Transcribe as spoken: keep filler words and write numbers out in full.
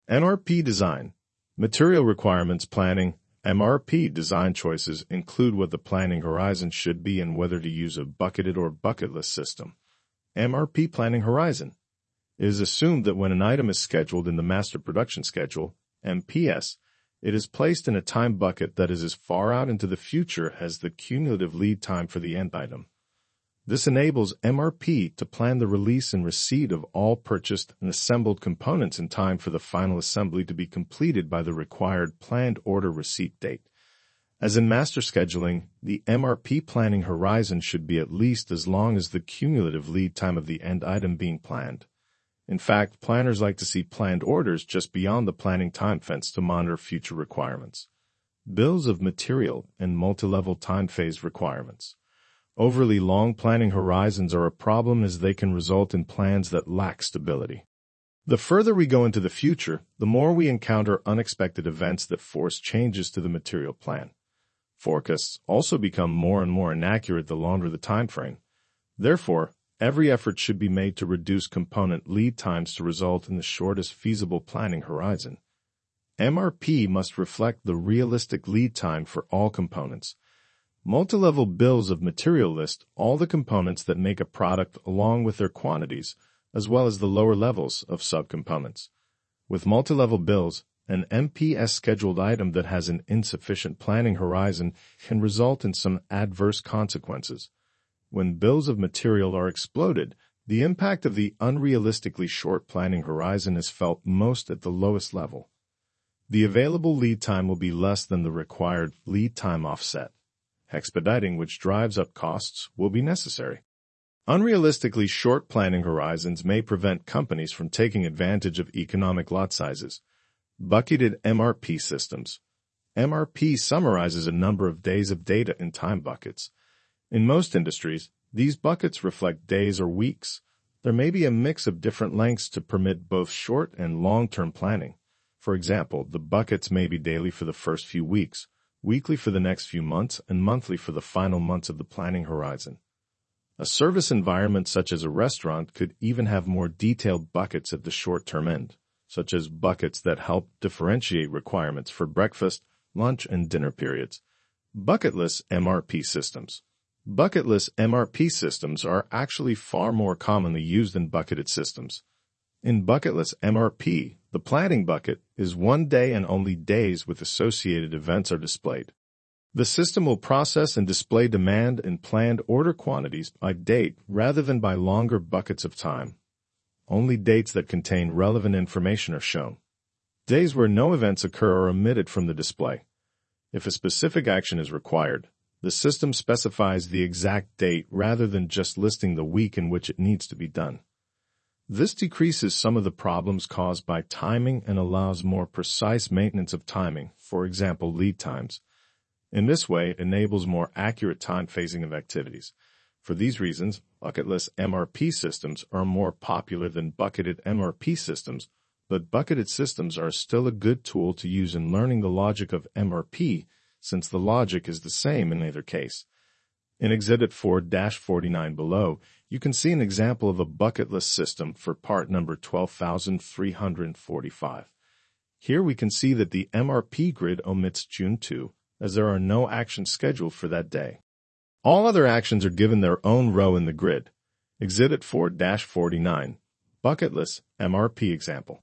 M R P design. Material requirements planning. M R P design choices include what the planning horizon should be and whether to use a bucketed or bucketless system. M R P planning horizon. It is assumed that when an item is scheduled in the master production schedule, M P S, it is placed in a time bucket that is as far out into the future as the cumulative lead time for the end item. This enables M R P to plan the release and receipt of all purchased and assembled components in time for the final assembly to be completed by the required planned order receipt date. As in master scheduling, the M R P planning horizon should be at least as long as the cumulative lead time of the end item being planned. In fact, planners like to see planned orders just beyond the planning time fence to monitor future requirements. Bills of material and multi-level time phase requirements. Overly long planning horizons are a problem as they can result in plans that lack stability. The further we go into the future, the more we encounter unexpected events that force changes to the material plan. Forecasts also become more and more inaccurate the longer the time frame. Therefore, every effort should be made to reduce component lead times to result in the shortest feasible planning horizon. M R P must reflect the realistic lead time for all components. Multi-level bills of material list all the components that make a product along with their quantities, as well as the lower levels of subcomponents. With multi-level bills, an M P S scheduled item that has an insufficient planning horizon can result in some adverse consequences. When bills of material are exploded, the impact of the unrealistically short planning horizon is felt most at the lowest level. The available lead time will be less than the required lead time offset. Expediting, which drives up costs, will be necessary. Unrealistically short planning horizons may prevent companies from taking advantage of economic lot sizes. Bucketed M R P systems. M R P summarizes a number of days of data in time buckets. In most industries, these buckets reflect days or weeks. There may be a mix of different lengths to permit both short and long-term planning. For example, the buckets may be daily for the first few weeks, weekly for the next few months, and monthly for the final months of the planning horizon. A service environment such as a restaurant could even have more detailed buckets at the short-term end, such as buckets that help differentiate requirements for breakfast, lunch, and dinner periods. Bucketless M R P systems. Bucketless M R P systems are actually far more commonly used than bucketed systems. In bucketless M R P, the planning bucket is one day and only days with associated events are displayed. The system will process and display demand and planned order quantities by date rather than by longer buckets of time. Only dates that contain relevant information are shown. Days where no events occur are omitted from the display. If a specific action is required, the system specifies the exact date rather than just listing the week in which it needs to be done. This decreases some of the problems caused by timing and allows more precise maintenance of timing, for example, lead times. In this way, it enables more accurate time phasing of activities. For these reasons, bucketless M R P systems are more popular than bucketed M R P systems, but bucketed systems are still a good tool to use in learning the logic of M R P, since the logic is the same in either case. In Exhibit four dash forty-nine below, you can see an example of a bucketless system for part number twelve thousand three hundred forty-five. Here we can see that the M R P grid omits June second, as there are no actions scheduled for that day. All other actions are given their own row in the grid. Exhibit four dash forty-nine, Bucketless M R P example.